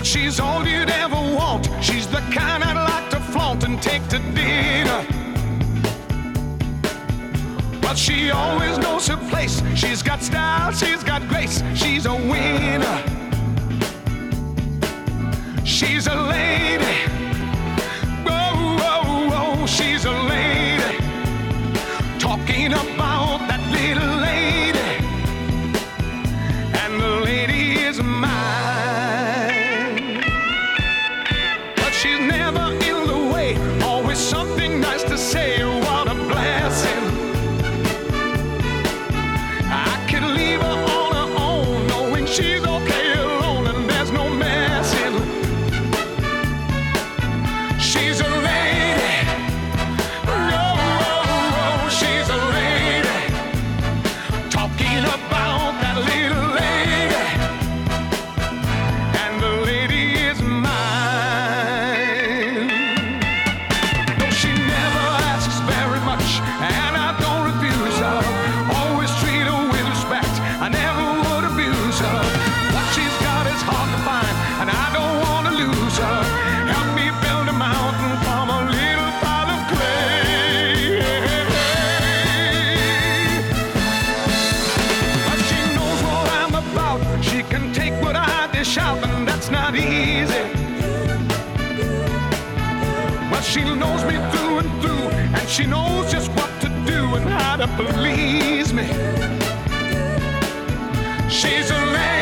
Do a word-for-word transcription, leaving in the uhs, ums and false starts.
But she's all you'd ever want. She's the kind I'd like to flaunt and take to dinner. But she always knows her place. She's got style, she's got grace. She's a winner. She's a lady. Whoa, whoa, whoa, she's a lady. Talking about that little lady. And the lady is mine. But she's never in the way. Always something nice to say. What a blessing. I could leave her on her own, knowing she's okay alone and there's no messing. She's a lady. Whoa, whoa, whoa, she's a lady. Talking about that little lady. And the lady is mine. No, she never asks very much, and I don't refuse her. Always treat her with respect. I never would abuse her. What she's got is hard to find, and I don't want to lose her. Help me build a mountain from a little pile of clay. But she knows what I'm about. She can take what I dish out, and that's not easy. But she knows me through and through, and she knows just what to do and how to please me. She's a lady.